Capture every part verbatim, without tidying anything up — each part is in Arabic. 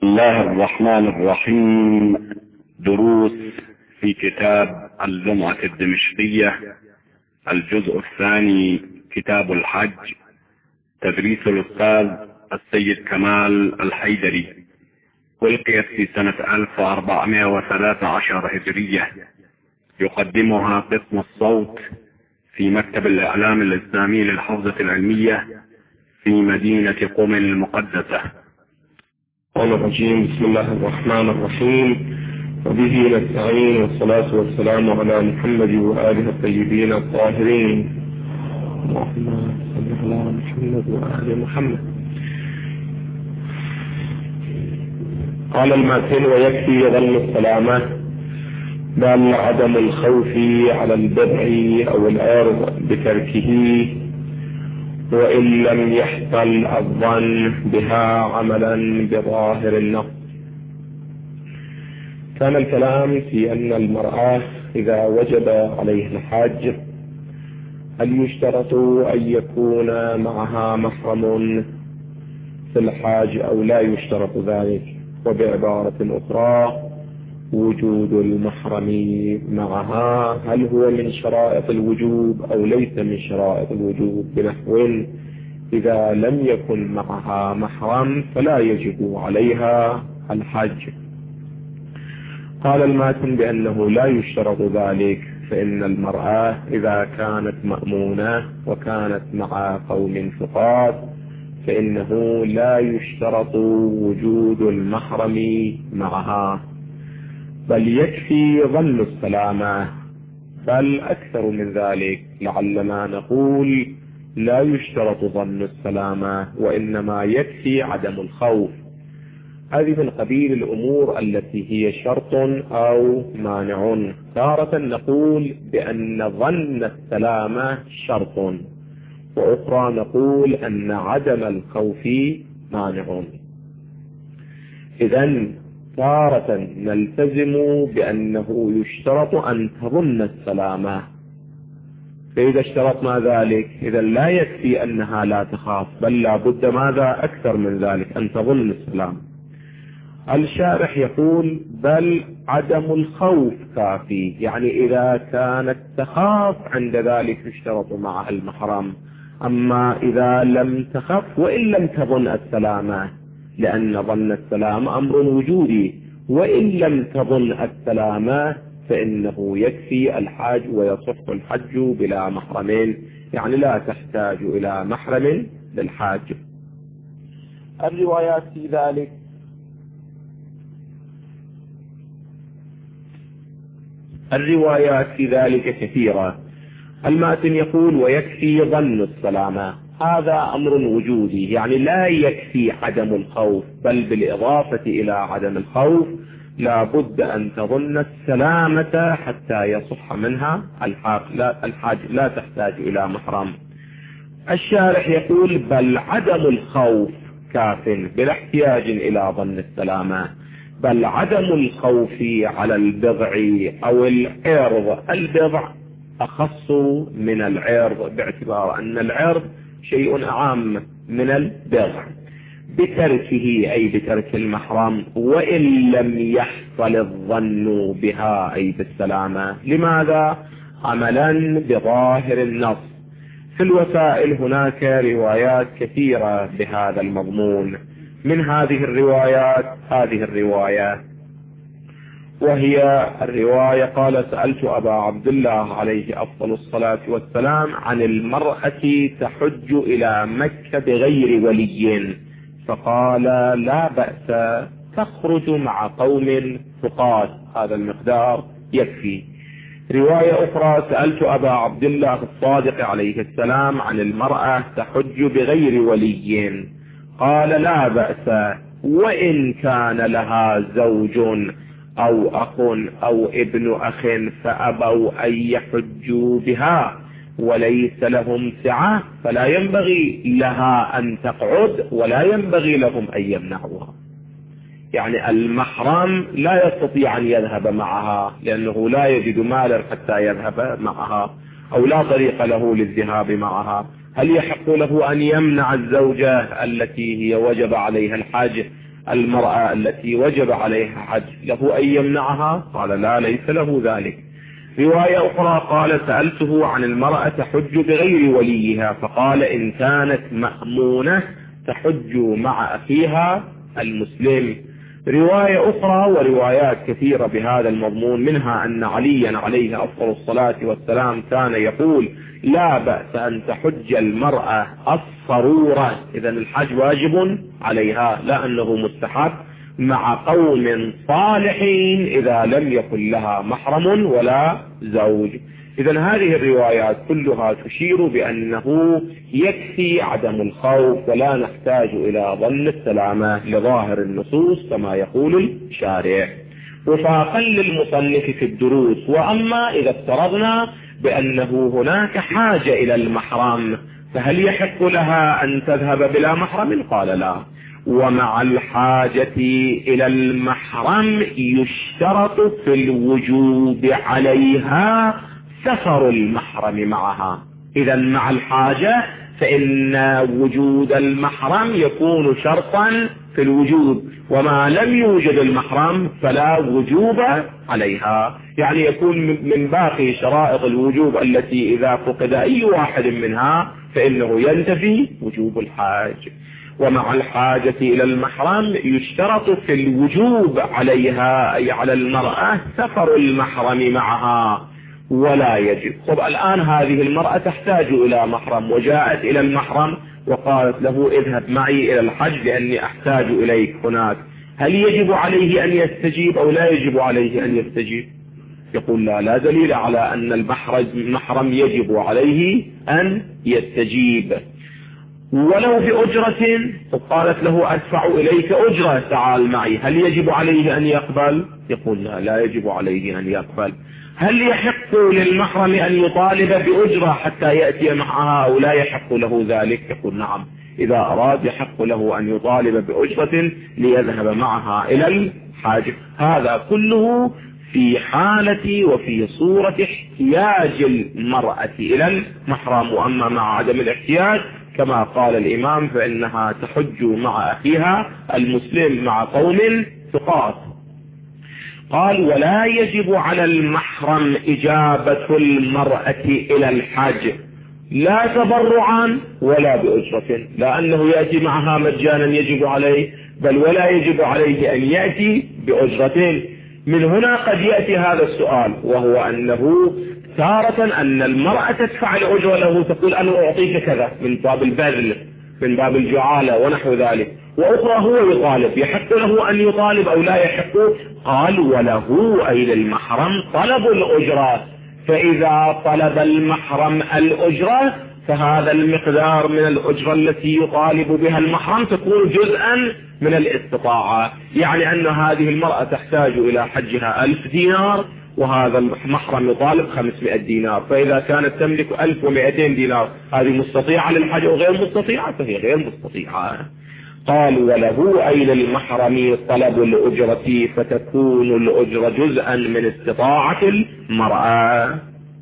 بسم الله الرحمن الرحيم. دروس في كتاب اللمعة الدمشقية، الجزء الثاني، كتاب الحج، تدريس الأستاذ السيد كمال الحيدري، ألقيت في سنة ألف وأربعمائة وثلاثة عشر هجرية. يقدمها قسم الصوت في مكتب الإعلام الإسلامي للحوزة العلمية في مدينة قم المقدسة. الرحمن الرجيم. بسم الله الرحمن الرحيم، وبه نستعين، والصلاة والسلام على محمد وآله الطيبين الطاهرين. اللهم صل على محمد وآل محمد. قال الماتن: ويكفي ظن السلامة بل عدم الخوف على البدع أو العرض بتركه، وإن لم يحصل الظن بها عملا بظاهر النص. كان الكلام في أن المرأة إذا وجب عليها الحج هل يشترط أن يكون معها محرم في الحاج أو لا يشترط ذلك، وبعبارة أخرى وجود المحرم معها هل هو من شرائط الوجوب أو ليس من شرائط الوجوب، بنحو إذا لم يكن معها محرم فلا يجب عليها الحج. قال الماتن بأنه لا يشترط ذلك، فإن المرأة إذا كانت مأمونة وكانت مع قوم ثقات فإنه لا يشترط وجود المحرم معها، بل يكفي ظن السلامة، بل أكثر من ذلك، لعلنا نقول لا يشترط ظن السلامة وإنما يكفي عدم الخوف. هذه من قبيل الأمور التي هي شرط أو مانع. تارة نقول بأن ظن السلامة شرط، وأخرى نقول أن عدم الخوف مانع. إذن تارة نلتزم بأنه يشترط أن تظن السلامة، فإذا اشترطنا ذلك إذا لا يكفي أنها لا تخاف، بل لا بد ماذا أكثر من ذلك، أن تظن السلام. الشارح يقول بل عدم الخوف كافي، يعني إذا كانت تخاف عند ذلك يشترط معها المحرم، أما إذا لم تخف وإن لم تظن السلامة، لأن ظن السلام أمر وجودي، وإن لم تظن السلامة فإنه يكفي الحاج ويصح الحج بلا محرم، يعني لا تحتاج إلى محرم للحاج. الروايات في ذلك الروايات في ذلك كثيرة. الماتن يقول ويكفي ظن السلامة، هذا أمر وجودي، يعني لا يكفي عدم الخوف، بل بالإضافة إلى عدم الخوف لا بد أن تظن السلامة حتى يصح منها الحاج، لا, الحاج لا تحتاج إلى محرم. الشارح يقول بل عدم الخوف كاف بلا احتياج إلى ظن السلامة، بل عدم الخوف على البضع أو العرض. البضع أخص من العرض باعتبار أن العرض شيء عام من البضع، بتركه أي بترك المحرم، وإن لم يحصل الظن بها أي بالسلامة. لماذا؟ عملا بظاهر النص. في الوسائل هناك روايات كثيرة بهذا المضمون، من هذه الروايات هذه الرواية، وهي الرواية قال سألت أبا عبد الله عليه أفضل الصلاة والسلام عن المرأة تحج إلى مكة بغير ولي، فقال لا بأس تخرج مع قوم ثقات، هذا المقدار يكفي. رواية أخرى سألت أبا عبد الله الصادق عليه السلام عن المرأة تحج بغير ولي، قال لا بأس وإن كان لها زوج أو أخ أو ابن أخ فأبوا أن يحجوا بها وليس لهم سعة، فلا ينبغي لها أن تقعد ولا ينبغي لهم أن يمنعوها. يعني المحرم لا يستطيع أن يذهب معها لأنه لا يجد مالا حتى يذهب معها، أو لا طريق له للذهاب معها. هل يحق له أن يمنع الزوجة التي هي وجب عليها الحج المرأة التي وجب عليها حج له أن يمنعها؟ قال لا، ليس له ذلك. رواية أخرى قال سألته عن المرأة تحج بغير وليها، فقال إن كانت مأمونة تحج مع أخيها المسلم. رواية أخرى وروايات كثيرة بهذا المضمون، منها أن عليا عليه أفضل الصلاة والسلام كان يقول لا بأس أن تحج المرأة الصرورة، إذا الحج واجب عليها لا أنه مستحب، مع قوم صالحين إذا لم يكن لها محرم ولا زوج. إذا هذه الروايات كلها تشير بأنه يكفي عدم الخوف ولا نحتاج إلى ظن السلامة لظاهر النصوص كما يقول الشارع. وفاقا للمصنف في الدروس. وأما إذا افترضنا بأنه هناك حاجة إلى المحرم، فهل يحق لها أن تذهب بلا محرم؟ قال لا. ومع الحاجة إلى المحرم يشترط في الوجوب عليها سفر المحرم معها. إذا مع الحاجة فإن وجود المحرم يكون شرطا في الوجوب، وما لم يوجد المحرم فلا وجوب عليها، يعني يكون من باقي شرائط الوجوب التي إذا فقد أي واحد منها فإنه ينتفي وجوب الحاج. ومع الحاجة إلى المحرم يشترط في الوجوب عليها أي على المرأة سفر المحرم معها ولا يجب. طب الآن هذه المرأة تحتاج إلى محرم وجاءت إلى المحرم وقالت له اذهب معي إلى الحج لأني أحتاج إليك هناك، هل يجب عليه أن يستجيب أو لا يجب عليه أن يستجيب؟ يقول لا، لا دليل على أن المحرم يجب عليه أن يستجيب ولو بأجرة. فقالت له أدفع إليك أجرة تعال معي، هل يجب عليه أن يقبل؟ يقول لا، لا يجب عليه أن يقبل. هل يحق للمحرم أن يطالب بأجرة حتى يأتي معها أو لا يحق له ذلك؟ يقول نعم، إذا أراد يحق له أن يطالب بأجرة ليذهب معها إلى الحاج. هذا كله في حالة وفي صورة احتياج المرأة إلى المحرم. وأما مع عدم الاحتياج كما قال الإمام فإنها تحج مع أخيها المسلم مع قوم ثقات. قال ولا يجب على المحرم إجابة المرأة إلى الحج لا تبرعا ولا بأجرة، لأنه يأتي معها مجانا يجب عليه، بل ولا يجب عليه أن يأتي بأجرة. من هنا قد يأتي هذا السؤال، وهو أنه تارة أن المرأة تدفع الأجرة له، تقول أنا أعطيك كذا من باب البذل من باب الجعالة ونحو ذلك، وأخرى هو يطالب، يحق له أن يطالب أو لا يحق؟ قال وله أي للمحرم طلب الأجرة، فإذا طلب المحرم الأجرة فهذا المقدار من الأجرة التي يطالب بها المحرم تكون جزءا من الاستطاعة، يعني أن هذه المرأة تحتاج إلى حجها ألف دينار وهذا المحرم يطالب خمسمائة دينار، فإذا كانت تملك ألف ومئتين دينار هذه مستطيعة للحج وغير مستطيعة؟ فهي غير مستطيعة. قال وله أي للمحرم طلب الأجرة فتكون الأجرة جزءا من استطاعة المرأة.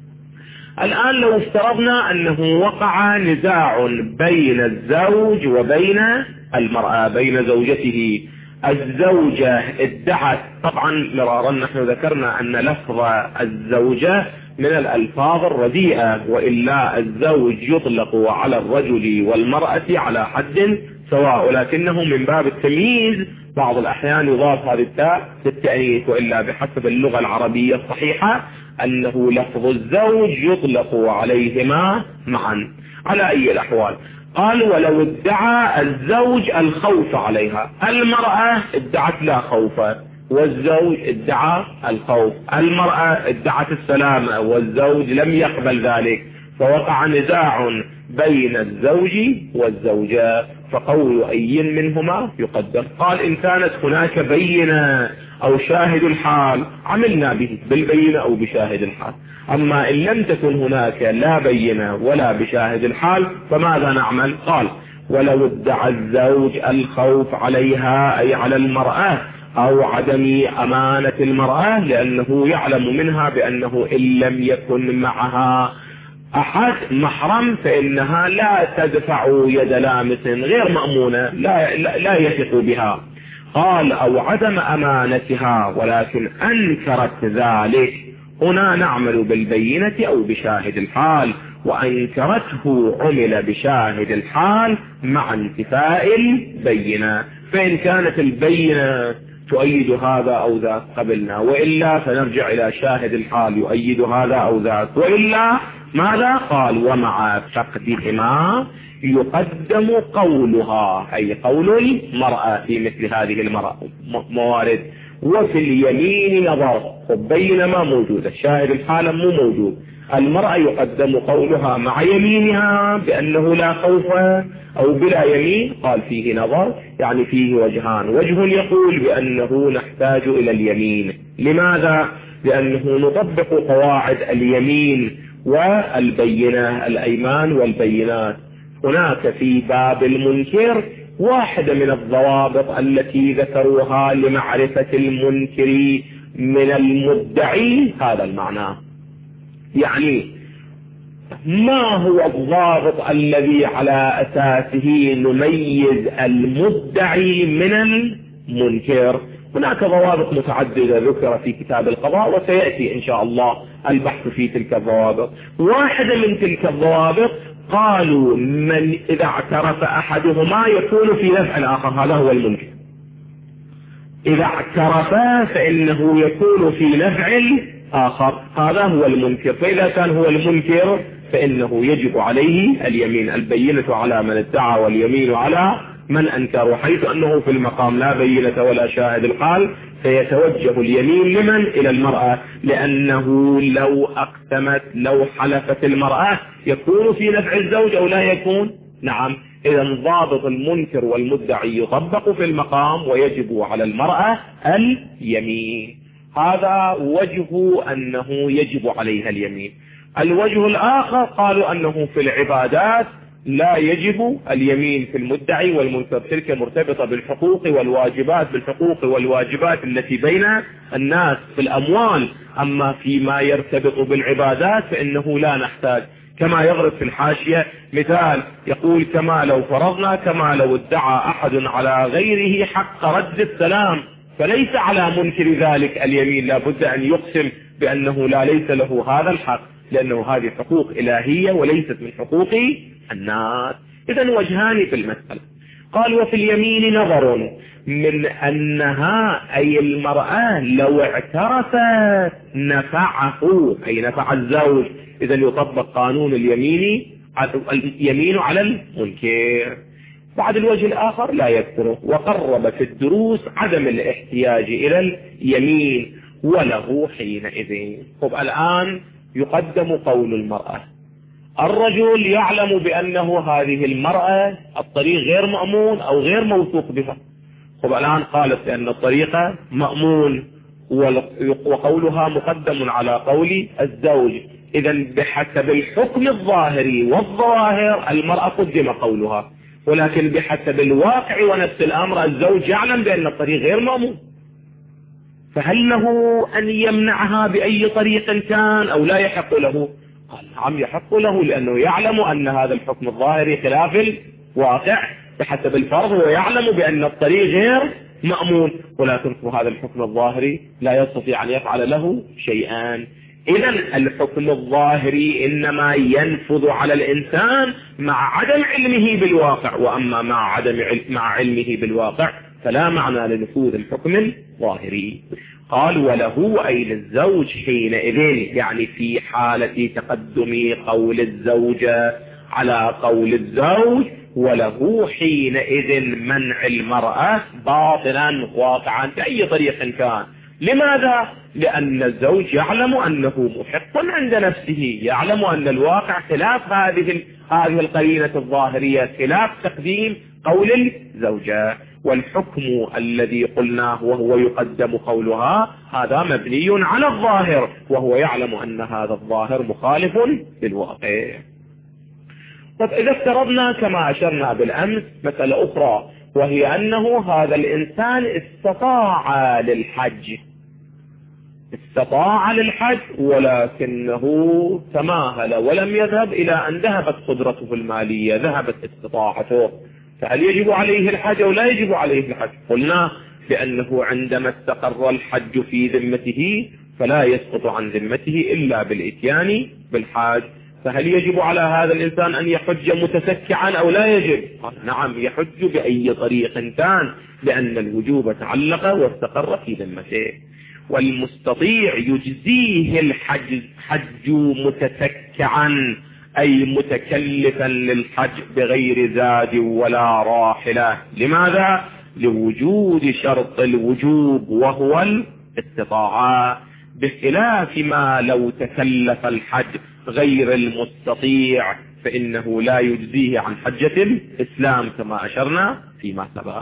الآن لو افترضنا أنه وقع نزاع بين الزوج وبين المرأة، بين زوجته، الزوجة ادعت، طبعا مرارا نحن ذكرنا أن لفظ الزوجة من الألفاظ الرديئة، وإلا الزوج يطلق على الرجل والمرأة على حد سواء، لكنه من باب التمييز بعض الأحيان يضاف هذه التاء للتأنيث، وإلا بحسب اللغة العربية الصحيحة أنه لفظ الزوج يطلق عليهما معا. على أي الأحوال قال ولو ادعى الزوج الخوف عليها، المرأة ادعت لا خوف والزوج ادعى الخوف، المرأة ادعت السلامة والزوج لم يقبل ذلك، فوقع نزاع بين الزوج والزوجة، فقول أي منهما يقدر. قال إن كانت هناك بينة أو شاهد الحال عملنا به بالبينة أو بشاهد الحال، أما إن لم تكن هناك لا بينة ولا بشاهد الحال فماذا نعمل؟ قال ولو ادعى الزوج الخوف عليها أي على المرأة أو عدم أمانة المرأة، لأنه يعلم منها بأنه إن لم يكن معها أحد محرم فإنها لا تدفع يد لامس غير مأمونة، لا, لا, لا يثق بها. قال أو عدم أمانتها ولكن أنكرت ذلك، هنا نعمل بالبينة أو بشاهد الحال، وأنكرته عمل بشاهد الحال مع انتفاء البينة. فإن كانت البينة تؤيد هذا أو ذاك قبلنا، وإلا فنرجع إلى شاهد الحال يؤيد هذا أو ذاك، وإلا ماذا؟ قال ومع فقدهما يقدم قولها، أي قول المرأة في مثل هذه الموارد. وفي اليمين نظر، بينما موجود الشاهد الحال مو موجود، المرأة يقدم قولها مع يمينها بأنه لا خوف أو بلا يمين. قال فيه نظر، يعني فيه وجهان، وجه يقول بأنه نحتاج إلى اليمين. لماذا؟ لأنه نطبق قواعد اليمين والبينة، الأيمان والبينات. هناك في باب المنكر واحدة من الضوابط التي ذكروها لمعرفة المنكر من المدعي هذا المعنى. يعني ما هو الضابط الذي على أساسه نميز المدعي من المنكر؟ هناك ضوابط متعددة ذكر في كتاب القضاء، وسيأتي إن شاء الله البحث في تلك الضوابط. واحدة من تلك الضوابط قالوا من إذا اعترف أحدهما يكون في نفع الآخر، هذا هو المنكر. إذا اعترف فإنه يكون في نفع الآخر، هذا هو المنكر. فإذا كان هو المنكر فإنه يجب عليه اليمين، البينة على من ادعى واليمين على من أنكر، حيث أنه في المقام لا بينة ولا شاهد الحال، فيتوجه اليمين لمن؟ إلى المرأة، لأنه لو أقسمت لو حلفت المرأة يكون في نفع الزوج أو لا يكون؟ نعم. إذا ضابط المنكر والمدعي يطبق في المقام، ويجب على المرأة اليمين. هذا وجه أنه يجب عليها اليمين. الوجه الآخر قالوا أنه في العبادات لا يجب اليمين في المدعي والمنكر، تلك مرتبطة بالحقوق والواجبات، بالحقوق والواجبات التي بين الناس في الأموال. أما فيما يرتبط بالعبادات فإنه لا نحتاج، كما يغرب في الحاشية مثال يقول كما لو فرضنا كما لو ادعى أحد على غيره حق رد السلام، فليس على منكر ذلك اليمين، لا بد أن يقسم بأنه لا ليس له هذا الحق، لأنه هذه حقوق إلهية وليست من حقوق الناس. إذن وجهان في المسألة. قال وفي اليمين نظر من أنها أي المرأة لو اعترفت نفعه، أي نفع الزوج، إذن يطبق قانون اليمين اليمين على المنكر. بعد الوجه الآخر لا يكثره، وقرب في الدروس عدم الاحتياج إلى اليمين وله حينئذ. طب الآن يقدم قول المرأة، الرجل يعلم بأنه هذه المرأة الطريق غير مأمون أو غير موثوق بها. طب الآن قالت بأن الطريق مأمون وقولها مقدم على قول الزوج، إذن بحسب الحكم الظاهري والظواهر المرأة قدم قولها، ولكن بحسب الواقع ونفس الأمر الزوج يعلم بأن الطريق غير مأمون، فهل له أن يمنعها بأي طريق كان أو لا يحق له؟ قال نعم يحق له، لأنه يعلم أن هذا الحكم الظاهري خلاف الواقع بحسب الفرض، ويعلم بأن الطريق غير مأمون، ولكن هذا الحكم الظاهري لا يستطيع أن يفعل له شيئا. إذن الحكم الظاهري إنما ينفذ على الإنسان مع عدم علمه بالواقع، وأما مع عدم علم مع علمه بالواقع فلا معنى لنفوذ الحكم الظاهري. قال وله أي للزوج حينئذ، يعني في حالة تقدم قول الزوجة على قول الزوج، وله حينئذ منع المرأة باطلا واقعا بأي طريق كان. لماذا؟ لأن الزوج يعلم أنه محق عند نفسه، يعلم أن الواقع خلاف هذه هذه القرينة الظاهرية، خلاف تقديم قول الزوجة. والحكم الذي قلناه وهو يقدم قولها هذا مبني على الظاهر، وهو يعلم أن هذا الظاهر مخالف للواقع. طب إذا افترضنا كما أشرنا بالأمس مسألة أخرى، وهي أنه هذا الإنسان استطاع للحج استطاع للحج ولكنه تماهل ولم يذهب إلى أن ذهبت قدرته المالية، ذهبت استطاعته، فهل يجب عليه الحج أو لا يجب عليه الحج؟ قلنا بأنه عندما استقر الحج في ذمته فلا يسقط عن ذمته إلا بالإتيان بالحاج. فهل يجب على هذا الإنسان أن يحج متسكعا أو لا يجب؟ قال نعم، يحج بأي طريق كان، لأن الوجوب تعلق واستقر في ذمته. والمستطيع يجزيه الحج حج متسكعا، أي متكلفا للحج بغير زاد ولا راحلة. لماذا؟ لوجود شرط الوجوب وهو الاستطاعة، بخلاف ما لو تكلف الحج غير المستطيع فإنه لا يجزيه عن حجة الإسلام كما أشرنا فيما سبق.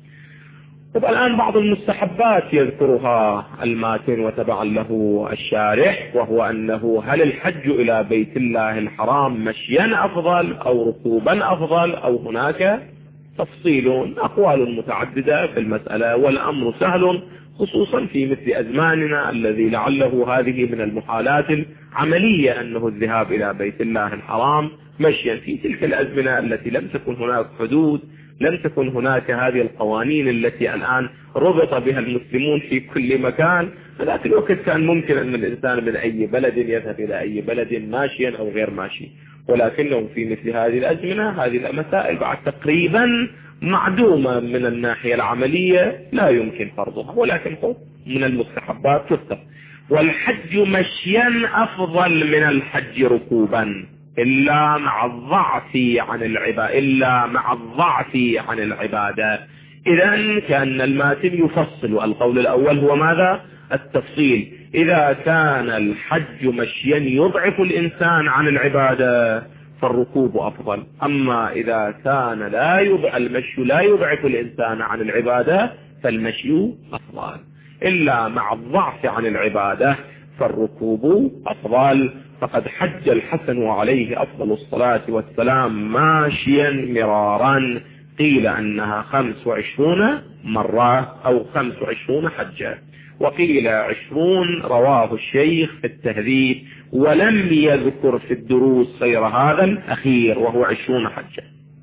طب الآن بعض المستحبات يذكرها الماتن وتبعا له الشارح، وهو أنه هل الحج إلى بيت الله الحرام مشيا أفضل أو ركوبا أفضل، أو هناك تفصيل أقوال متعددة في المسألة، والأمر سهل خصوصا في مثل أزماننا الذي لعله هذه من المحالات العملية أنه الذهاب إلى بيت الله الحرام مشيا. في تلك الأزمنة التي لم تكن هناك حدود، لم تكن هناك هذه القوانين التي الآن ربط بها المسلمون في كل مكان، فذات الوقت كان ممكن أن الإنسان من أي بلد يذهب إلى أي بلد ماشيا أو غير ماشي، ولكنه في مثل هذه الأزمنة هذه المسائل بعد تقريبا معدومة من الناحية العملية لا يمكن فرضها، ولكن هو من المستحبات تفتح. والحج مشيا أفضل من الحج ركوبا إلا مع الضعف عن العبادة إلا مع الضعف عن العبادة. إذن كان الماتن يفصل، القول الأول هو ماذا؟ التفصيل. إذا كان الحج مشيا يضعف الإنسان عن العبادة فالركوب أفضل، أما إذا كان لا يضع المشي لا يضعف الإنسان عن العبادة فالمشي أفضل، إلا مع الضعف عن العبادة فالركوب أفضل. فقد حج الحسن عليه أفضل الصلاة والسلام ماشيا مرارا، قيل أنها خمس وعشرون مرة أو خمس وعشرون حجة، وقيل عشرون، رواه الشيخ في التهذيب، ولم يذكر في الدروس غير هذا الأخير وهو عشرون حجة.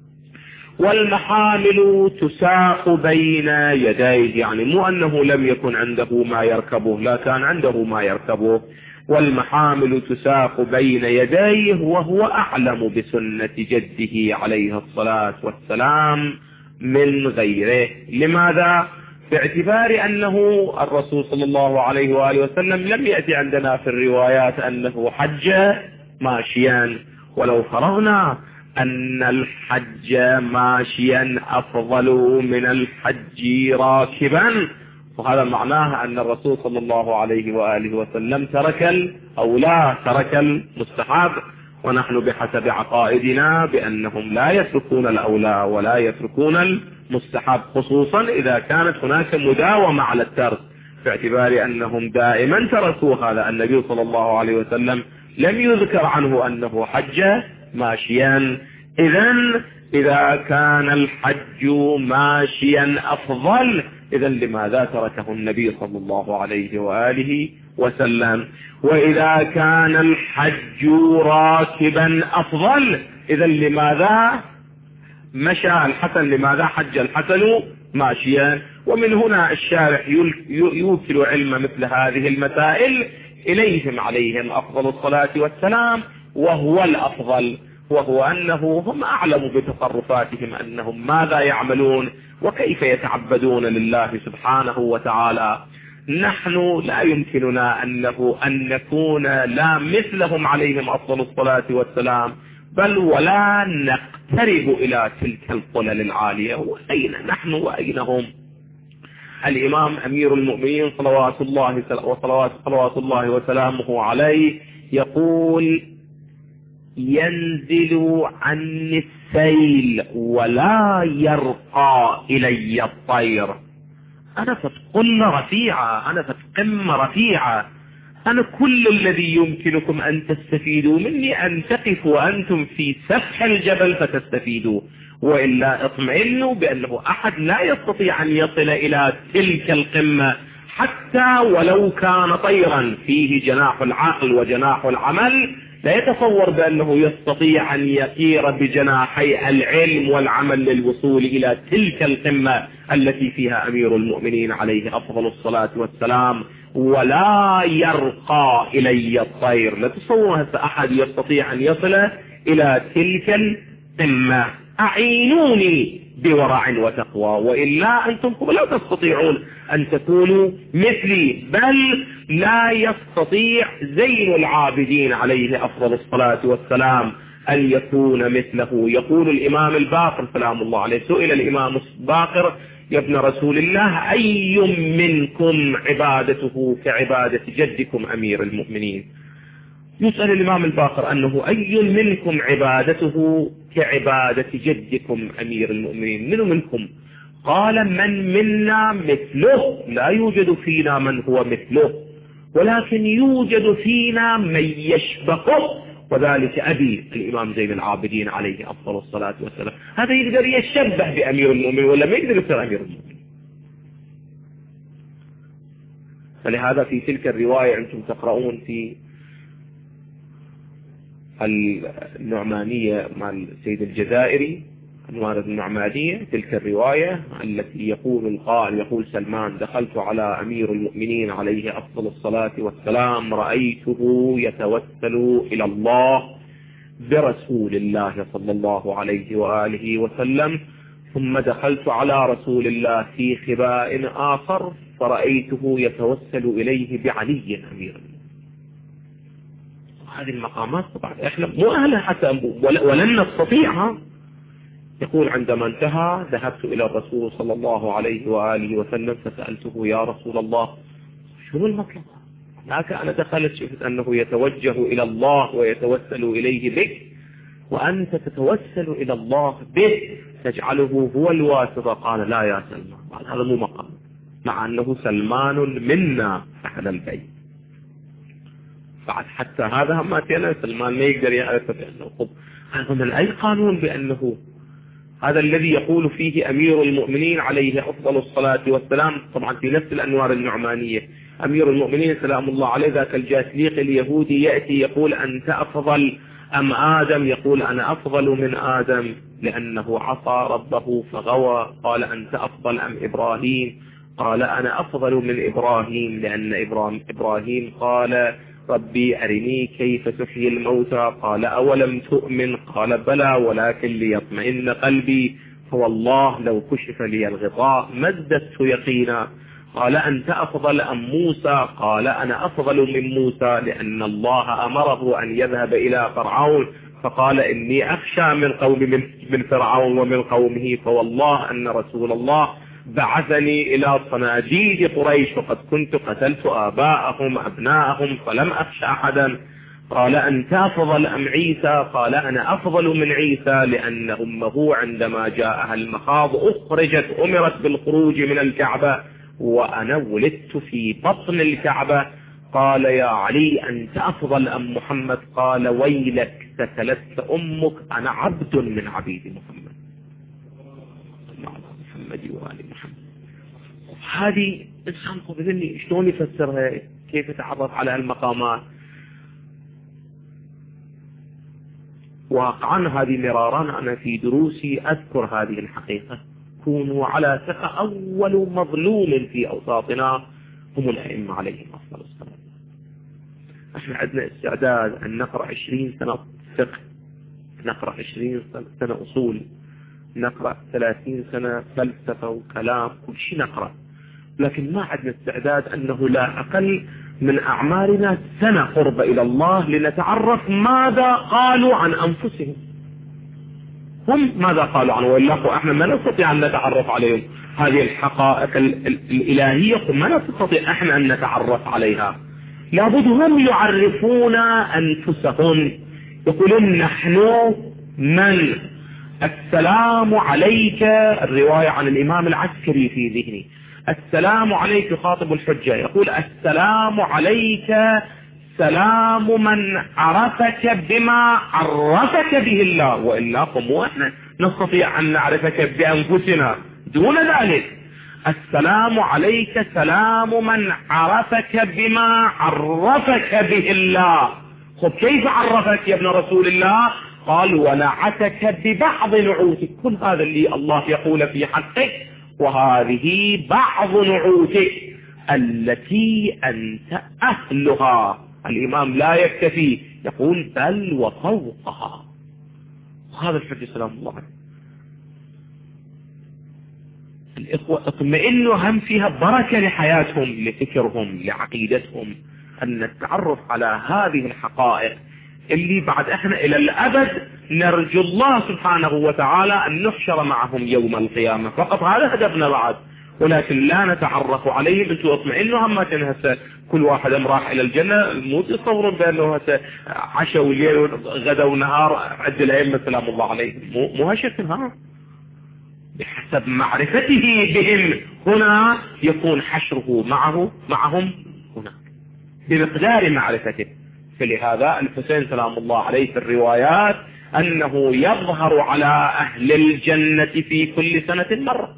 والمحامل تساق بين يديه، يعني مو أنه لم يكن عنده ما يركبه، لا كان عنده ما يركبه. والمحامل تساق بين يديه وهو أعلم بسنة جده عليه الصلاة والسلام من غيره. لماذا؟ باعتبار أنه الرسول صلى الله عليه وآله وسلم لم يأتي عندنا في الروايات أنه حج ماشيا، ولو فرضنا أن الحج ماشيا أفضل من الحج راكبا وهذا معناه أن الرسول صلى الله عليه وآله وسلم ترك أو لا ترك المستحب، ونحن بحسب عقائدنا بأنهم لا يتركون الأولى ولا يتركون المستحب، خصوصا إذا كانت هناك مداومة على الترك، باعتبار أنهم دائما تركوا هذا. النبي صلى الله عليه وسلم لم يذكر عنه أنه حج ماشيا. إذن إذا كان الحج ماشيا أفضل، إذن لماذا تركه النبي صلى الله عليه وآله وسلم؟ وإذا كان الحج راكبا أفضل، إذن لماذا مشى الحسن؟ لماذا حج الحسن ماشيا؟ ومن هنا الشارح يوكل علم مثل هذه المسائل إليهم عليهم أفضل الصلاة والسلام، وهو الأفضل، وهو أنه هم أعلم بتصرفاتهم أنهم ماذا يعملون وكيف يتعبدون لله سبحانه وتعالى. نحن لا يمكننا أنه أن نكون لا مثلهم عليهم أفضل الصلاة والسلام، بل ولا نقترب إلى تلك القلل العالية. وأين نحن وأين هم؟ الإمام أمير المؤمنين صلوات الله وصلوات صلوات الله وسلامه عليه يقول: ينزل عني السيل ولا يرقى إلي الطير. أنا في قلة رفيعة، أنا في قمة رفيعة، أنا كل الذي يمكنكم أن تستفيدوا مني أن تقفوا أنتم في سفح الجبل فتستفيدوا، وإلا اطمئنوا بأنه أحد لا يستطيع أن يصل إلى تلك القمة حتى ولو كان طيرا فيه جناح العقل وجناح العمل، لا يتصور بأنه يستطيع أن يطير بجناحي العلم والعمل للوصول إلى تلك القمة التي فيها أمير المؤمنين عليه أفضل الصلاة والسلام، ولا يرقى إلي الطير. لا تصور أحد يستطيع أن يصل إلى تلك القمة. أعينوني بورع وتقوى، وإلا أنتم لا تستطيعون أن تكونوا مثلي. بل لا يستطيع زين العابدين عليه أفضل الصلاة والسلام أن يكون مثله. يقول الإمام الباقر سلام الله عليه، سئل الإمام الباقر يا ابن رسول الله أي منكم عبادته كعبادة جدكم أمير المؤمنين؟ يسأل الإمام الباقر أنه أي منكم عبادته كعبادة جدكم أمير المؤمنين؟ من منكم؟ قال من منا مثله، لا يوجد فينا من هو مثله، ولكن يوجد فينا من يشبهه، وذلك أبي الإمام زين العابدين عليه أفضل الصلاة والسلام. هذا يقدر يشبه بأمير المؤمنين ولا ما يقدر يصير أمير المؤمنين؟ فلهذا في تلك الرواية أنتم تقرؤون في النعمانية مع السيد الجزائري أنوار النعمانية، تلك الرواية التي يقول القائل يقول سلمان دخلت على أمير المؤمنين عليه أفضل الصلاة والسلام رأيته يتوسل إلى الله برسول الله صلى الله عليه وآله وسلم، ثم دخلت على رسول الله في خباء آخر فرأيته يتوسل إليه بعلي أمير المؤمنين. هذه المقامات طبعا احنا مو اهلها حتى ولن نستطيعها. يقول عندما انتهى ذهبت الى الرسول صلى الله عليه وآله وسلم فسألته يا رسول الله شنو المطلب؟ هناك انا دخلت شفت انه يتوجه الى الله ويتوسل اليه بك، وانت تتوسل الى الله به تجعله هو الواسطة. قال لا يا سلمان، هذا مو مقام، مع انه سلمان منا احد البيت. بعد حتى هذا هم أتينا سلمان ما يقدر يعرف بأنه خب هذا من أي قانون بأنه هذا الذي يقول فيه أمير المؤمنين عليه أفضل الصلاة والسلام. طبعا في نفس الأنوار النعمانية أمير المؤمنين سلام الله عليه ذاك الجاسليق اليهودي يأتي يقول أنت أفضل أم آدم؟ يقول أنا أفضل من آدم لأنه عصى ربه فغوى. قال أنت أفضل أم إبراهيم؟ قال أنا أفضل من إبراهيم لأن إبراهيم قال ربي أرني كيف تحيي الموتى. قال أولم تؤمن؟ قال بلى ولكن ليطمئن قلبي. فوالله لو كشف لي الغطاء ما ازددت يقينا. قال أنت أفضل أم موسى؟ قال أنا أفضل من موسى لأن الله أمره أن يذهب إلى فرعون فقال إني أخشى من قوم من, من فرعون ومن قومه، فوالله أن رسول الله بعثني إلى صناديد قريش وقد كنت قتلت آباءهم أبناءهم فلم أخشى أحدا. قال أنت أفضل أم عيسى؟ قال أنا أفضل من عيسى لأن أمه عندما جاءها المخاض أخرجت أمرت بالخروج من الكعبة وأنا ولدت في بطن الكعبة. قال يا علي أنت أفضل أم محمد؟ قال ويلك ستلت أمك أنا عبد من عبيد محمد محمد وآل محمد. هذه إنسان قبلني شلون يفسرها؟ كيف يتعرف على المقامات؟ واقعا هذه مرارا أنا في دروسي أذكر هذه الحقيقة. كونوا على ثقة أول مظلوم في أوساطنا هم الأئمة عليهم أفضل الصلاة. احنا عندنا استعداد أن نقرأ عشرين سنة فقه، نقرأ عشرين سنة أصول، نقرأ ثلاثين سنة فلسفة وكلام، كل شيء نقرأ، لكن ما عندنا استعداد أنه لا أقل من أعمارنا سنة قرب إلى الله لنتعرف ماذا قالوا عن أنفسهم. هم ماذا قالوا عنه؟ والله احنا ما نستطيع أن نتعرف عليهم. هذه الحقائق الإلهية ما نستطيع احنا أن نتعرف عليها، لابد هم يعرفون أنفسهم. يقولون نحن من؟ السلام عليك، الرواية عن الإمام العسكري في ذهني، السلام عليك يخاطب الحجة يقول السلام عليك سلام من عرفك بما عرفك به الله، وإلا فمو احنا نستطيع أن نعرفك بأنفسنا دون ذلك. السلام عليك سلام من عرفك بما عرفك به الله. خب كيف عرفك يا ابن رسول الله؟ قال ونعتك ببعض نعوتك. كل هذا اللي الله يقول في حقك، وهذه بعض نعوتك التي أنت أهلها. الإمام لا يكتفي، يقول بل وفوقها. هذا الحج سلام الله عليه. الإخوة اطمئنوا، هم فيها بركة لحياتهم، لفكرهم، لعقيدتهم، أن التعرف على هذه الحقائق اللي بعد احنا إلى الأبد نرجو الله سبحانه وتعالى أن نحشر معهم يوم القيامة. فقط هذا هدفنا بعد، ولكن لا نتعرف عليهم. انتوا اطمئنوا، هم هسه كل واحد راح إلى الجنة، مو تصورون بأنه هسه عشاء وليل غدا ونهار عد الأئمة سلام الله عليهم، مو مو هالشكل. ها بحسب معرفته بهم هنا يكون حشره معه معهم هناك بمقدار معرفته. فلهذا الحسين سلام الله عليه في الروايات أنه يظهر على أهل الجنة في كل سنة مرة،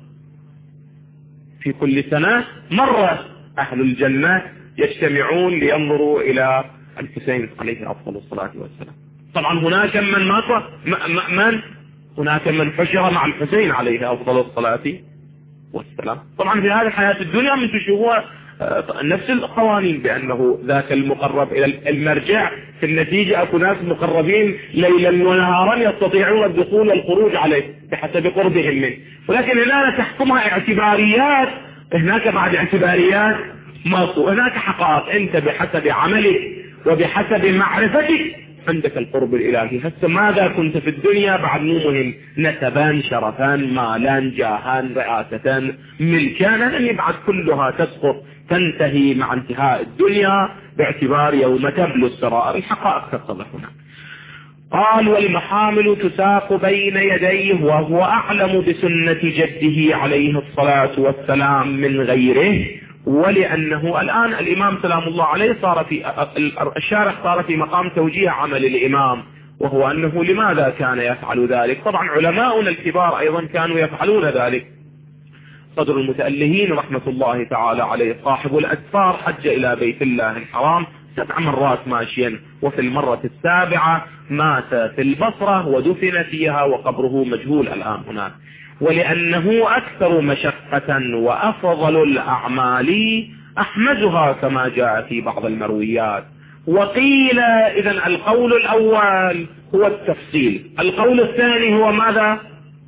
في كل سنة مرة أهل الجنة يجتمعون لينظروا إلى الحسين عليه أفضل الصلاة والسلام. طبعا هناك من مات من هناك من حشر مع الحسين عليه أفضل الصلاة والسلام. طبعا في هذه الحياة الدنيا من تشوفوها نفس القوانين، بأنه ذاك المقرب إلى المرجع في النتيجة أكو ناس مقربين ليلا ونهارا يستطيعون الدخول والخروج عليه بحسب قربهم منه. ولكن هنا تحكمها اعتباريات، هناك بعد اعتباريات ماكو، هناك حقائق. أنت بحسب عملك وبحسب معرفتك عندك القرب الإلهي. هسه ماذا كنت في الدنيا بعد مو مهم، نسبان، شرفان، مالان، جاهان، رئاسة، ملكان، هذه بعد كلها تسقط تنتهي مع انتهاء الدنيا باعتبار يوم تبلو السرائر. الحقائق تتضح هنا. قال والمحامل تساق بين يديه وهو أعلم بسنة جده عليه الصلاة والسلام من غيره. ولأنه الآن الإمام سلام الله عليه صار في الشارح صار في مقام توجيه عمل الإمام، وهو أنه لماذا كان يفعل ذلك. طبعا علماؤنا الكبار أيضا كانوا يفعلون ذلك. صدر المتألهين رحمة الله تعالى عليه صاحب الأسفار حج إلى بيت الله الحرام سبع مرات ماشيا، وفي المرة السابعة مات في البصرة ودفن فيها وقبره مجهول الآن هناك. ولأنه أكثر مشقة وأفضل الأعمال أحمدها كما جاء في بعض المرويات. وقيل إذن القول الأول هو التفصيل، القول الثاني هو ماذا؟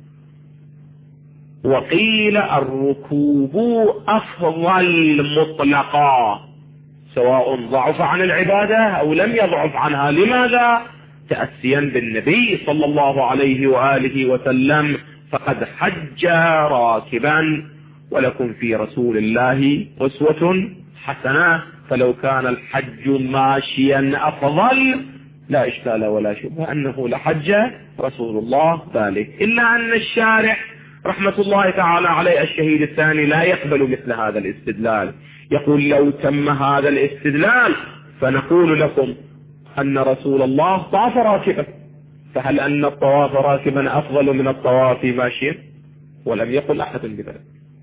وقيل الركوب أفضل مطلقا، سواء ضعف عن العبادة أو لم يضعف عنها. لماذا؟ تأسيا بالنبي صلى الله عليه وآله وسلم فقد حج راكبا ولكم في رسول الله أسوة حسنة. فلو كان الحج ماشيا أفضل لا إشكال ولا شبهة أنه لحج رسول الله ذلك. إلا أن الشارح رحمة الله تعالى عليه الشهيد الثاني لا يقبل مثل هذا الاستدلال. يقول لو تم هذا الاستدلال فنقول لكم أن رسول الله طاف راكبا، فهل أن الطواف راكبا أفضل من الطواف ماشيا؟ ولم يقل أحد بذلك.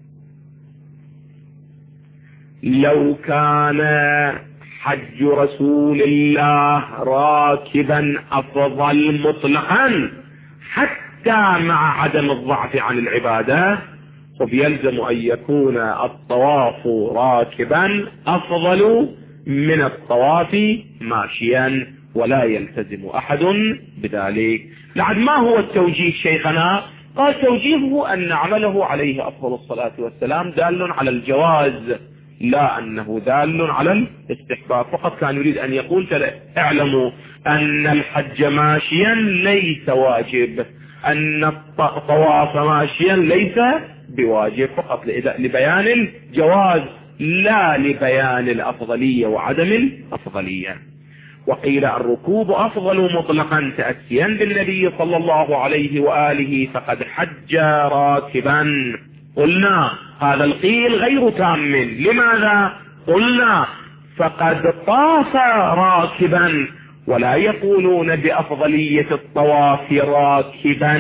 لو كان حج رسول الله راكبا أفضل مطلقا حتى مع عدم الضعف عن العبادة، فيلزم أن يكون الطواف راكبا أفضل من الطواف ماشيا، ولا يلتزم أحد بذلك. لعد ما هو التوجيه شيخنا؟ قال توجيهه أن عمله عليه أفضل الصلاة والسلام دال على الجواز، لا أنه دال على الاستحباب. فقط كان يريد أن يقول اعلموا أن الحج ماشيا ليس واجب، أن الطواف ماشيا ليس بواجب، فقط لبيان الجواز لا لبيان الأفضلية وعدم الأفضلية. وقيل الركوب أفضل مطلقا تأسيا بالنبي صلى الله عليه وآله فقد حج راكبا. قلنا هذا القيل غير تام. لماذا؟ قلنا فقد طاف راكبا، ولا يقولون بأفضلية الطواف راكبا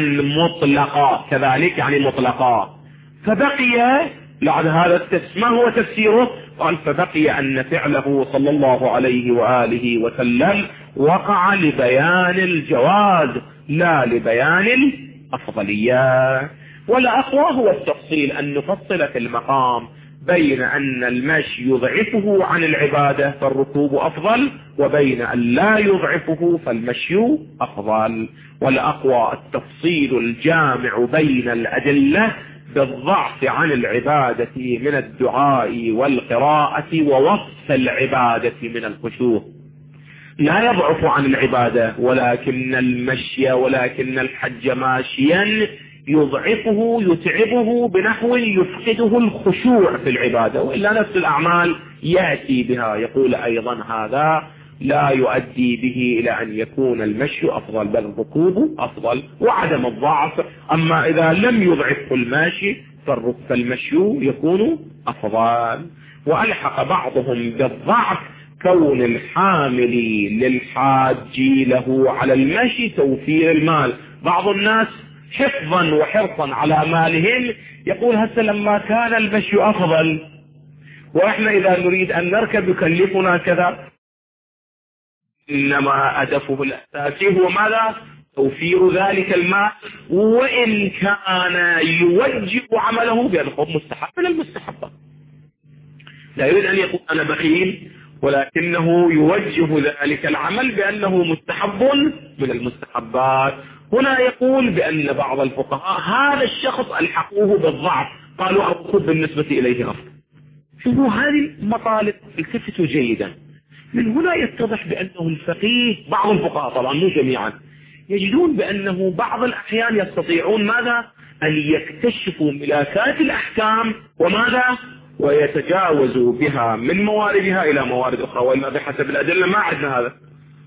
مطلقا كذلك، يعني مطلقا. فبقي لعد هذا التفسير. ما هو تفسيره؟ قال فبقي أن فعله صلى الله عليه وآله وسلم وقع لبيان الجواز لا لبيان الأفضلية. ولا أقوى هو التفصيل أن نفصل في المقام بين أن المشي يضعفه عن العبادة فالركوب أفضل، وبين أن لا يضعفه فالمشي أفضل. والأقوى التفصيل الجامع بين الأدلة بالضعف عن العبادة من الدعاء والقراءة ووصف العبادة من الخشوع. لا يضعف عن العبادة ولكن المشي ولكن الحج ماشيا يضعفه يتعبه بنحو يفقده الخشوع في العبادة، وإلا نفس الأعمال يأتي بها. يقول أيضا هذا لا يؤدي به إلى أن يكون المشي أفضل بل الركوب أفضل وعدم الضعف. أما إذا لم يضعفه الماشي فالمشي يكون أفضل. وألحق بعضهم بالضعف كون الحامل للحاج له على المشي توفير المال. بعض الناس حفظا وحرصا على مالهم يقول هسه لما كان المشي أفضل وإحنا إذا نريد أن نركب يكلفنا كذا، إنما هدفه الأساسي هو ماذا؟ توفير ذلك المال، وإن كان يوجب عمله بأنه مستحب من المستحبات. لا يريد أن يقول أنا بخيل، ولكنه يوجه ذلك العمل بأنه مستحب من المستحبات. هنا يقول بأن بعض الفقهاء هذا الشخص ألحقوه بالضعف، قالوا الركوب بالنسبة إليه أفضل. شوفوا هذه المطالب التفتوا جيدا. من هنا يتضح بأنه الفقيه بعض الفقهاء طبعا مو جميعا يجدون بأنه بعض الأحيان يستطيعون ماذا؟ أن يكتشفوا ملاكات الأحكام وماذا؟ ويتجاوزوا بها من مواردها إلى موارد أخرى، وإلا بحسب الأدلة ما عندنا هذا.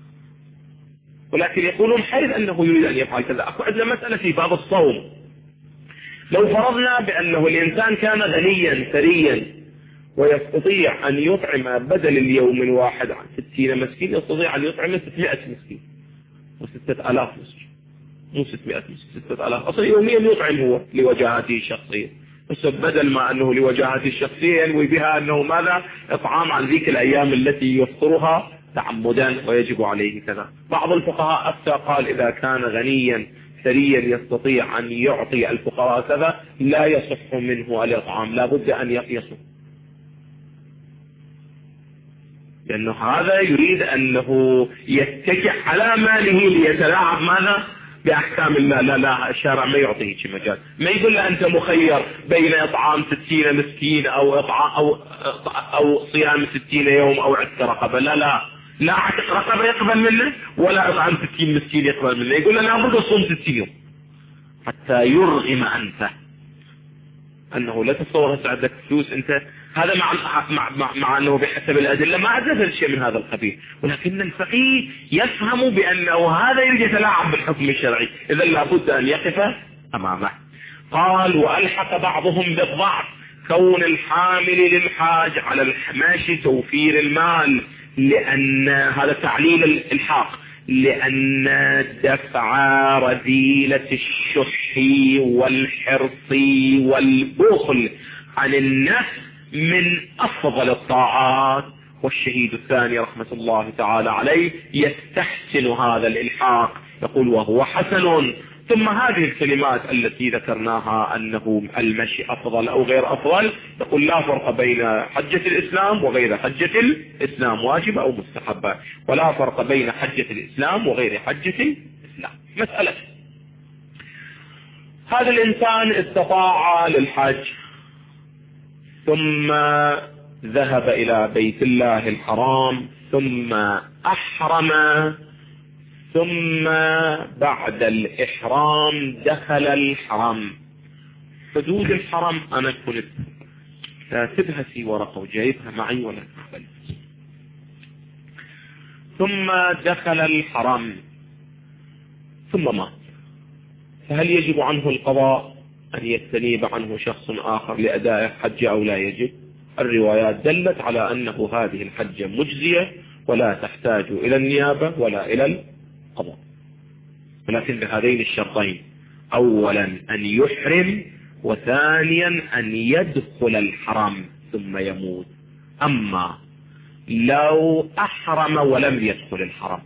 ولكن يقولون حيث أنه يريد أن يفعل كذا. أكو عندنا مسألة في باب الصوم. لو فرضنا بأنه الإنسان كان غنيا ثريا ويستطيع أن يطعم بدل اليوم الواحد عن ستين مسكين، يستطيع أن يطعم ستمائة مسكين وستة آلاف مسكين، مو ستمائة مسكين، ستة آلاف. أصلا يوميا يطعم هو لوجاهته الشخصية، بس بدل ما أنه لوجاهته الشخصية ينوي بها أنه ماذا؟ إطعام عن ذيك الأيام التي يفطرها تعمدا ويجب عليه كذا. بعض الفقهاء أفتى قال إذا كان غنيا ثريا يستطيع أن يعطي الفقراء كذا لا يصح منه الإطعام، لا بد أن يقيسه، لأنه هذا يريد أنه يتكح على ماله ليتلاعب ماذا؟ بأحكام الله. لا لا الشارع ما يعطيه شي مجال، ما يقول له أنت مخير بين إطعام ستين مسكين أو إطعام أو أو صيام ستين يوم أو عتق رقبة. لا لا لا عتق رقبة يقبل منه ولا إطعام ستين مسكين يقبل منه. يقول له لابد تصوم ستين يوم حتى يرغم أنفه أنه لا تتصور هسه عندك فلوس أنت. هذا مع مع مع, مع أنه بحسب الأدلة ما عندنا شيء من هذا القبيل، ولكن الفقيه يفهم بأنه هذا يريد يتلاعب بالحكم الشرعي، إذا لابد أن يقف أمامه. قال وألحق بعضهم بالضعف كون الحامل للحاج على الماشي توفير المال، لأن هذا تعليل الإلحاق، لأن دفع رذيلة الشح والحرص والبخل عن النفس من أفضل الطاعات. والشهيد الثاني رحمة الله تعالى عليه يستحسن هذا الإلحاق، يقول وهو حسن. ثم هذه الكلمات التي ذكرناها أنه المشي أفضل أو غير أفضل، يقول لا فرق بين حجة الإسلام وغير حجة الإسلام، واجبة أو مستحبة، ولا فرق بين حجة الإسلام وغير حجة الإسلام. مسألة هذا الإنسان استطاع للحج ثم ذهب إلى بيت الله الحرام ثم أحرم، ثم بعد الإحرام دخل الحرم. حدود الحرم أنا كنت كاتبها في ورقة وجايبها معي ولا تقبل. ثم دخل الحرم ثم مات، فهل يجب عنه القضاء أن يستنيب عنه شخص آخر لأداء الحج أو لا يجب؟ الروايات دلت على أنه هذه الحجة مجزية ولا تحتاج إلى النيابة ولا إلى القضاء، ولكن بهذين الشرطين: أولا أن يحرم، وثانيا أن يدخل الحرم ثم يموت. أما لو أحرم ولم يدخل الحرم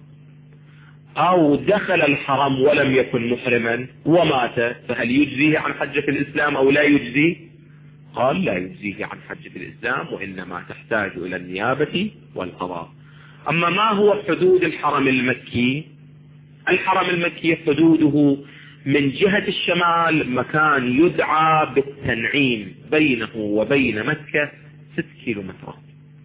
أو دخل الحرم ولم يكن محرما ومات، فهل يجزيه عن حجة الإسلام أو لا يجزيه؟ قال لا يجزيه عن حجة الإسلام، وإنما تحتاج إلى النيابة والقضاء. أما ما هو حدود الحرم المكي؟ الحرم المكي حدوده من جهة الشمال مكان يدعى بالتنعيم بينه وبين مكة ست كيلومترات.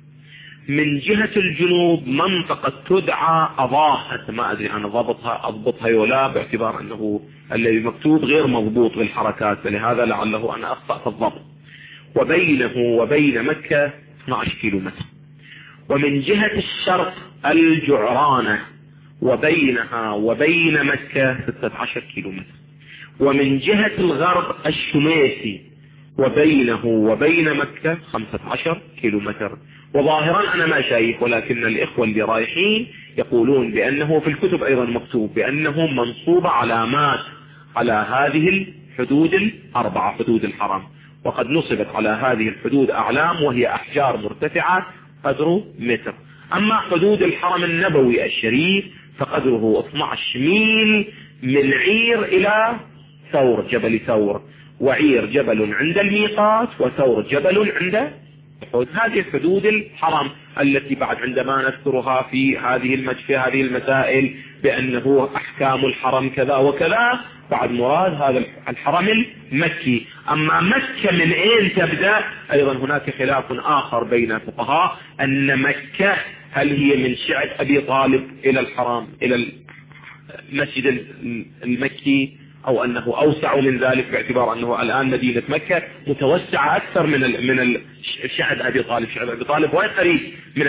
من جهة الجنوب منطقة تدعى أضاحة، ما أدري أنا ضبطها أضبطها ولا، باعتبار أنه الذي مكتوب غير مضبوط بالحركات، فلهذا لعله أنا أخطأ في الضبط. وبينه وبين مكة اثني عشر كيلومتر. ومن جهة الشرق الجعرانة وبينها وبين مكة ستة عشر كيلومتر. ومن جهة الغرب الشميسي وبينه وبين مكة خمسة عشر كيلومتر. وظاهرا أنا ما شايف، ولكن الإخوة اللي رايحين يقولون بأنه في الكتب أيضا مكتوب بأنه منصوبة علامات على هذه الحدود الأربعة حدود الحرم، وقد نصبت على هذه الحدود أعلام وهي أحجار مرتفعة قدره متر. أما حدود الحرم النبوي الشريف فقدره اثني عشر ميل من عير إلى ثور جبل ثور، وعير جبل عند الميقات وثور جبل عند حدود. هذه حدود الحرم التي بعد عندما نذكرها في هذه المج في هذه المسائل بأنه أحكام الحرم كذا وكذا، بعد مراد هذا الحرم المكي. أما مكة من أين تبدأ؟ أيضا هناك خلاف آخر بين الفقهاء، أن مكة هل هي من شعب أبي طالب إلى الحرم إلى المسجد المكي، أو أنه أوسع من ذلك، باعتبار أنه الآن مدينة مكة متوسعة أكثر من من شعب أبي طالب. شعب أبي طالب وين قريب من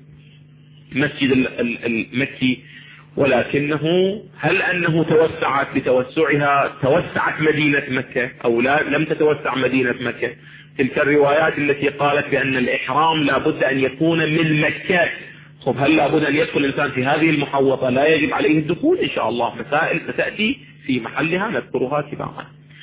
المسجد المكي، ولكنه هل أنه توسعت بتوسعها توسعت مدينة مكة أو لا لم تتوسع مدينة مكة؟ تلك الروايات التي قالت بأن الإحرام لابد أن يكون من مكة. طب هل لابد أن يدخل الإنسان في هذه المحوطة لا يجب عليه الدخول؟ إن شاء الله مسائل ستأتي في محلها نذكرها تباعا.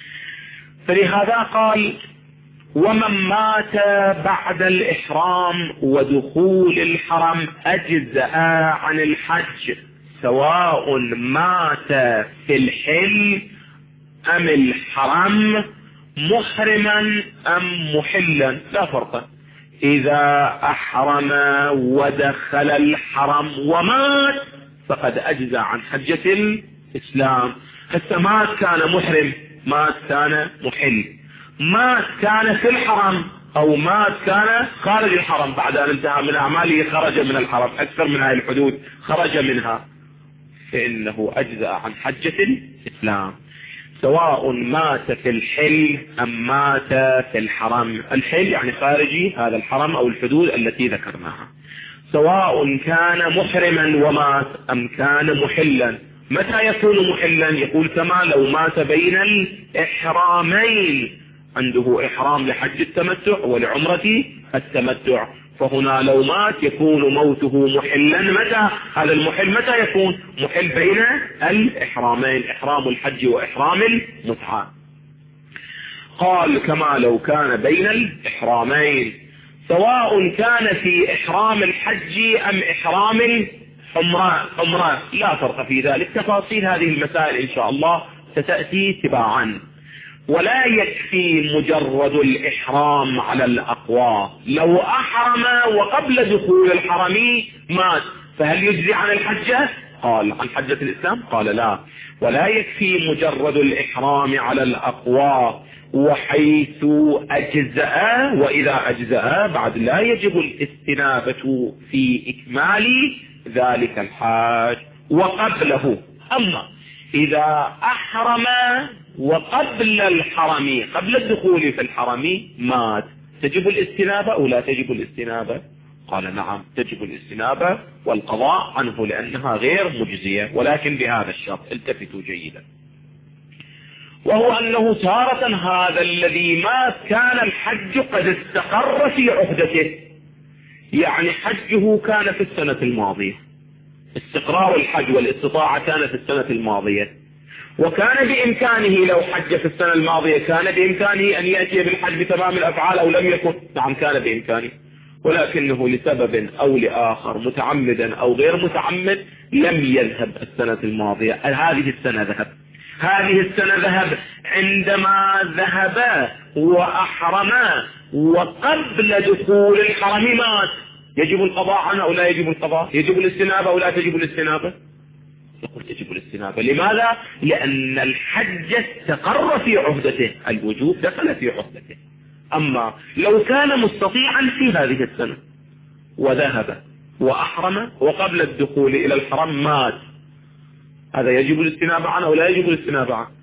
فلهذا قال ومن مات بعد الإحرام ودخول الحرم أجزأ عن الحج، سواء مات في الحل أم الحرم، محرما أم محلا لا فرق. إذا أحرم ودخل الحرم ومات فقد أجزأ عن حجة الإسلام. هسه مات كان محرم، مات كان محل، مات كان في الحرم أو مات كان خارج الحرم بعد أن انتهى من أعماله خرج من الحرم أكثر من هذه الحدود خرج منها، فإنه أجزأ عن حجة الإسلام، سواء مات في الحل أم مات في الحرم. الحل يعني خارجي هذا الحرم أو الحدود التي ذكرناها، سواء كان محرما ومات أم كان محلا. متى يكون محلا؟ يقول كما لو مات بين الإحرامين، عنده إحرام لحج التمتع ولعمرة التمتع، فهنا لو مات يكون موته محلا. متى هذا المحل؟ متى يكون محل؟ بين الإحرامين، إحرام الحج وإحرام المتعة. قال كما لو كان بين الإحرامين، سواء كان في إحرام الحج أم إحرام العمرة عمرة لا فرق في ذلك. تفاصيل هذه المسائل إن شاء الله ستأتي تباعا. ولا يكفي مجرد الإحرام على الأقوى. لو أحرم وقبل دخول الحرم مات فهل يجزي عن الحجة؟ قال عن حجة الإسلام؟ قال لا. ولا يكفي مجرد الإحرام على الأقوى، وحيث أجزأ وإذا أجزأ بعد لا يجب الاستنابة في إكمال ذلك الحاج وقبله. أما إذا أحرم وقبل الحرم قبل الدخول في الحرم مات تجب الاستنابة أو لا تجب الاستنابة؟ قال نعم تجب الاستنابة والقضاء عنه لأنها غير مجزية، ولكن بهذا الشرط التفتوا جيدا، وهو أنه تارة هذا الذي مات كان الحج قد استقر في عهدته، يعني حجه كان في السنة الماضية، استقرار الحج والاستطاعة كان في السنة الماضية، وكان بإمكانه لو حج في السنة الماضية كان بإمكانه أن يأتي بالحج بتمام الأفعال أو لم يكن؟ نعم كان بإمكانه. ولكنه لسبب أو لآخر متعمدا أو غير متعمد لم يذهب السنة الماضية. هذه السنة ذهب هذه السنة ذهب عندما ذهب وأحرم وقبل دخول الحرم مات، يجب القضاء عنه أو لا يجب القضاء؟ يجب الاستنابة أو لا تجب الاستنابة؟ نقول تجب الاستنابة. لماذا؟ لأن الحج استقر في عهدته، الوجوب دخل في عهدته. أما لو كان مستطيعا في هذه السنة وذهب وأحرم وقبل الدخول إلى الحرم مات، هذا يجب الاستنابة عنه أو لا يجب الاستنابة عنه؟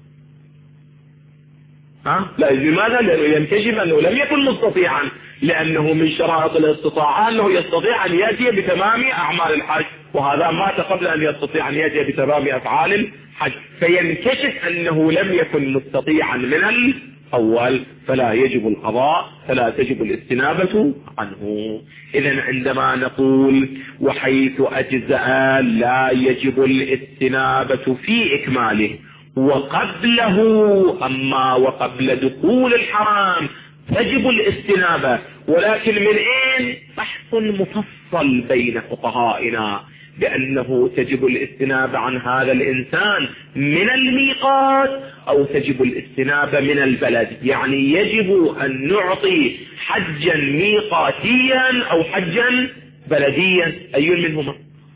ها؟ لا. لماذا؟ لأنه ينكشف أنه لم يكن مستطيعا، لأنه من شرائط الاستطاعة أنه يستطيع أن يأتي بتمام أعمال الحج، وهذا مات قبل أن يستطيع أن يأتي بتمام أفعال الحج، فينكشف أنه لم يكن مستطيعا من الأول، فلا يجب القضاء، فلا تجب الاستنابة عنه. إذن عندما نقول وحيث أجزأ لا يجب الاستنابة في إكماله، وقبله أما وقبل دخول الحرام تجب الاستنابة، ولكن من أين؟ بحث مفصل بين فقهائنا بأنه تجب الاستنابة عن هذا الإنسان من الميقات أو تجب الاستنابة من البلد. يعني يجب أن نعطي حجا ميقاتيا أو حجا بلديا، أي منهما؟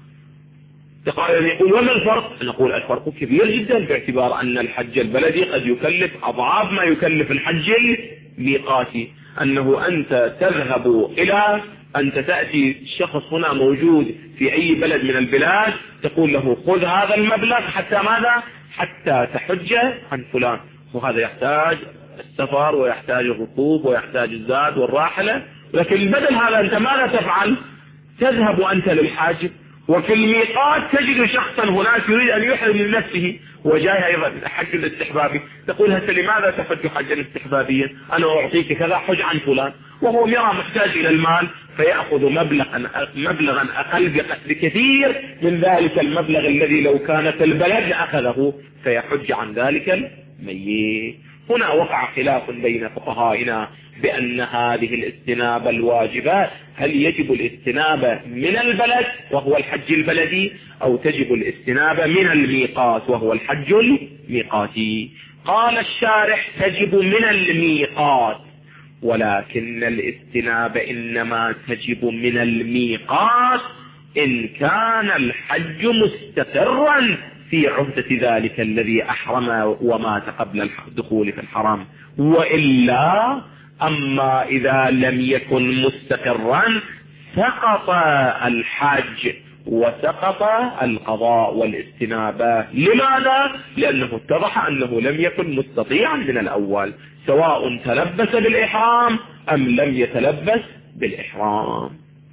يقول وما الفرق؟ نقول الفرق كبير جدا، باعتبار أن الحج البلدي قد يكلف أضعاف ما يكلف الحج الميقاتي. أنه أنت تذهب إلى أنت تأتي شخص هنا موجود في أي بلد من البلاد، تقول له خذ هذا المبلغ حتى ماذا؟ حتى تحج عن فلان، وهذا يحتاج السفر ويحتاج الركوب ويحتاج الزاد والراحلة. لكن بدل هذا أنت ماذا تفعل؟ تذهب أنت للحاج، وفي الميقات تجد شخصا هناك يريد أن يحرم لنفسه وجاء أيضا حج الاستحبابي، تقول هسه لماذا تحج حجا استحبابيا؟ أنا أعطيك كذا، حج عن فلان، وهو يرى محتاج إلى المال فيأخذ مبلغا مبلغا أقل بكثير من ذلك المبلغ الذي لو كانت البلد لأخذه، فيحج عن ذلك الميت. هنا وقع خلاف بين فقهائنا بأن هذه الاستنابة الواجبة هل يجب الاستنابة من البلد وهو الحج البلدي أو تجب الاستنابة من الميقات وهو الحج الميقاتي. قال الشارح تجب من الميقات، ولكن الاستنابة إنما تجب من الميقات إن كان الحج مستقرا في عهدة ذلك الذي أحرم ومات قبل الدخول في الحرم، وإلا أما إذا لم يكن مستقرا سقط الحج وسقط القضاء والاستنابة. لماذا؟ لأنه اتضح أنه لم يكن مستطيعا من الأول، سواء تلبس بالإحرام أم لم يتلبس بالإحرام.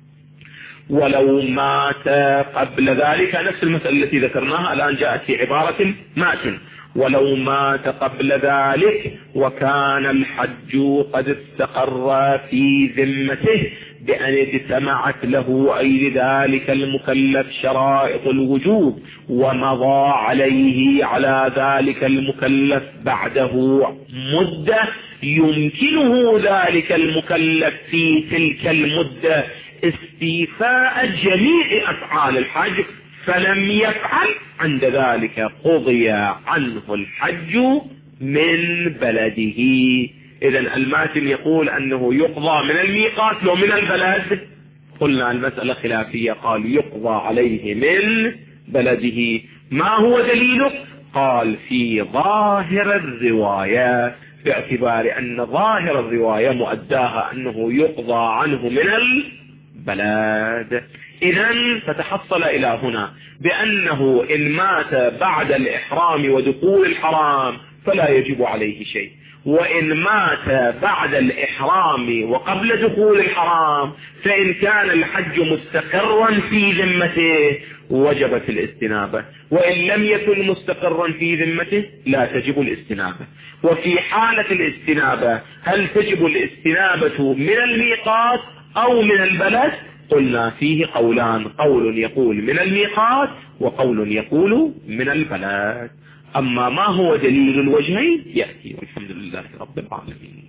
ولو مات قبل ذلك، نفس المسألة التي ذكرناها الآن جاءت في عبارة مات، ولو مات قبل ذلك وكان الحج قد استقر في ذمته بأن اجتمعت له أي ذلك المكلف شرائط الوجوب ومضى عليه على ذلك المكلف بعده مدة يمكنه ذلك المكلف في تلك المدة استيفاء جميع أفعال الحج فلم يفعل، عند ذلك قضي عنه الحج من بلده. إذن الماتن يقول أنه يقضى من الميقات لو من البلد، قلنا المسألة خلافية، قال يقضى عليه من بلده. ما هو دليله؟ قال في ظاهر الرواية، باعتبار أن ظاهر الرواية مؤداها أنه يقضى عنه من البلد. إذن فتحصل إلى هنا بأنه إن مات بعد الإحرام ودخول الحرام فلا يجب عليه شيء، وإن مات بعد الإحرام وقبل دخول الحرام فإن كان الحج مستقرا في ذمته وجبت الاستنابة، وإن لم يكن مستقرا في ذمته لا تجب الاستنابة. وفي حالة الاستنابة هل تجب الاستنابة من الميقات أو من البلد؟ قلنا فيه قولان، قول يقول من الميقات وقول يقول من البلد. أما ما هو دليل الوجهين يأتي، والحمد لله رب العالمين.